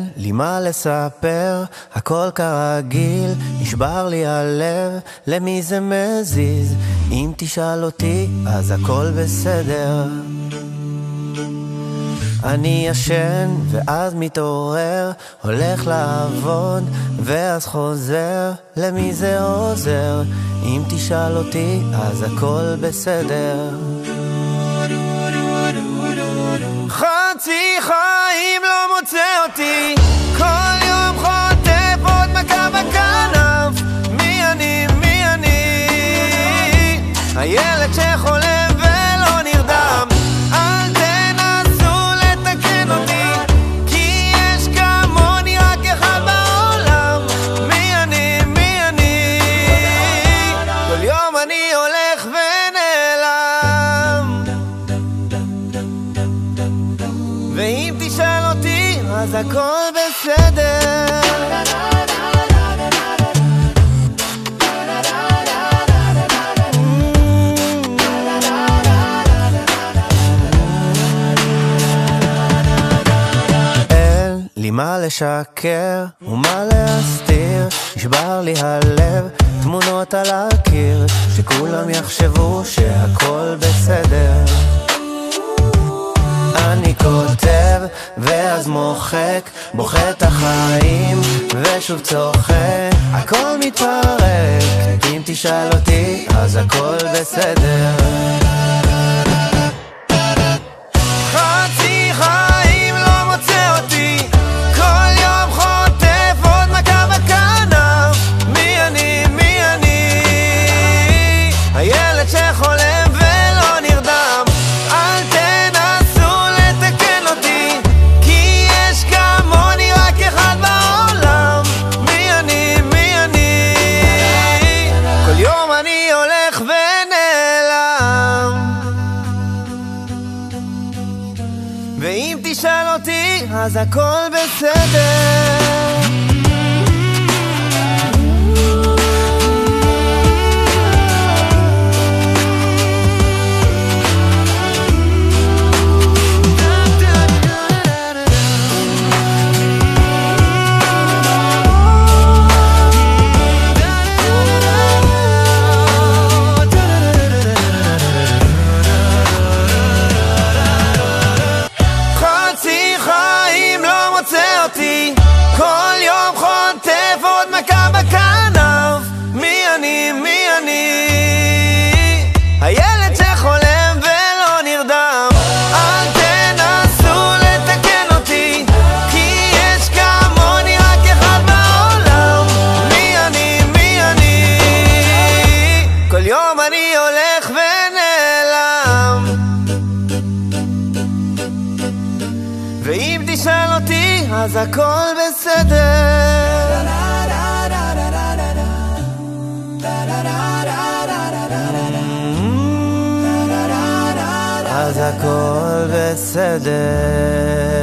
לי מה לספר, הכל כרגיל, נשבר לי הלב, למי זה מזיז? אם תשאל אותי, אז הכל בסדר. אני ישן ואז מתעורר, הולך לעבוד ואז חוזר, למי זה עוזר? אם תשאל אותי, אז הכל בסדר. חצי חיים לא מוצא אותי, כל יום חוטף עוד מכה בכנף. מי אני, מי אני? הילד שחולם ולא נרדם. אל תנסו לתקן אותי, כי יש כמוני רק אחד בעולם. מי אני, מי אני? כל יום אני הולך ונעלם, ואם תשאל אותי, אז הכל בסדר. אין לי מה לשקר ומה להסתיר, נשבר לי הלב, תמונות על הקיר, שכולם יחשבו שהכל בסדר. אני כותב ואז מוחק, בוכה את החיים ושוב צוחק, הכל מתפרק. אם תשאל אותי, אז הכל בסדר. חצי חיים לא מוצא אותי, כל יום חוטף עוד מכה בכנף. מי אני, מי אני? הילד שחולם ולא נרדם. אל תנסו לתקן אותי, כי יש כמוני רק אחד בעולם. מי אני, מי אני? כל יום אני הולך ונעלם, ואם תשאל אותי, אז הכל בסדר. כל יום חוטף עוד מכה בכנף. מי אני, מי אני? הילד שחולם ולא נרדם. אל תנסו לתקן אותי, כי יש כמוני רק אחד בעולם. מי אני, מי אני? כל יום אני הולך ונעלם, ואם תשאל אותי, אז הכל בסדר. אז הכל בסדר.